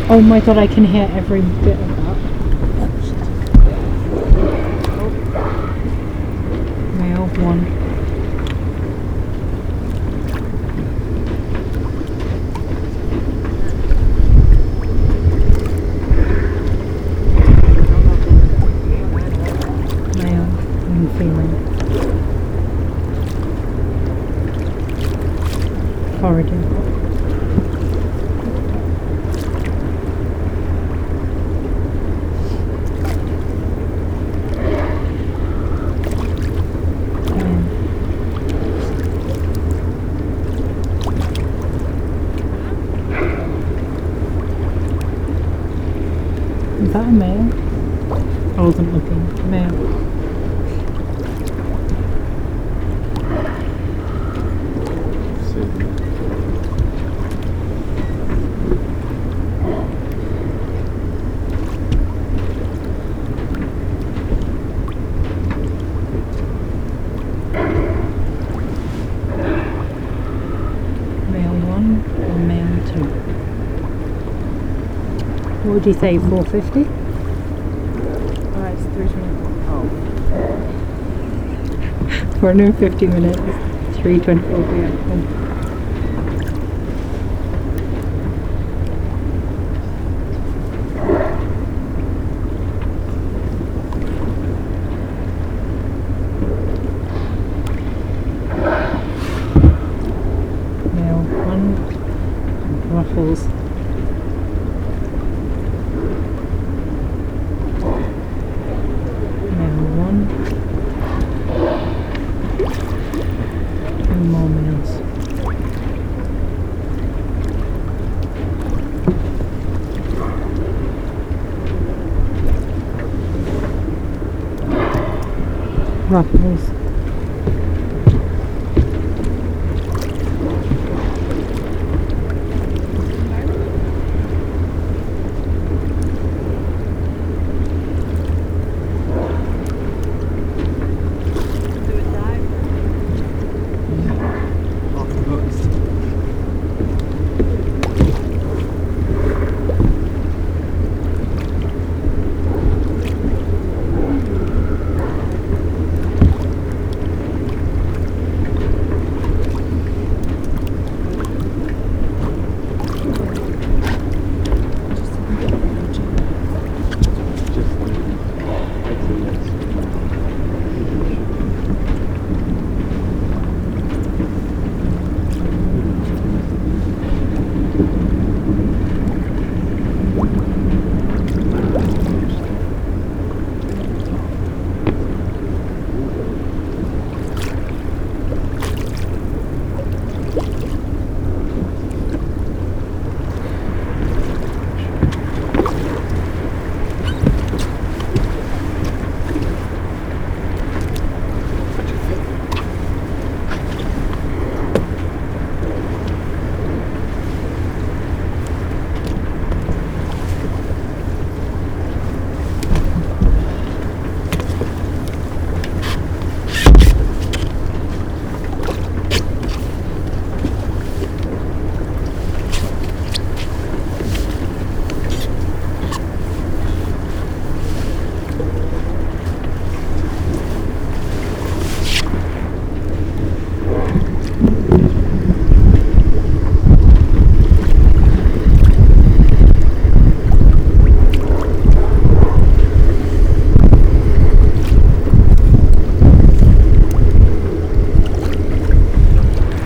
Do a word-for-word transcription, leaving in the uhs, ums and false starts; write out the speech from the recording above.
Oh my god, I can hear every bit of that. Male one. Male and female. Corridor. Is that a male? I wasn't looking. Male. Male one or male two? What would you say, four fifty? Oh, it's three twenty-four. Oh. four hundred fifty minutes, three twenty-four p m. Male one, Ruffles. Male one. And more males. Ruffles.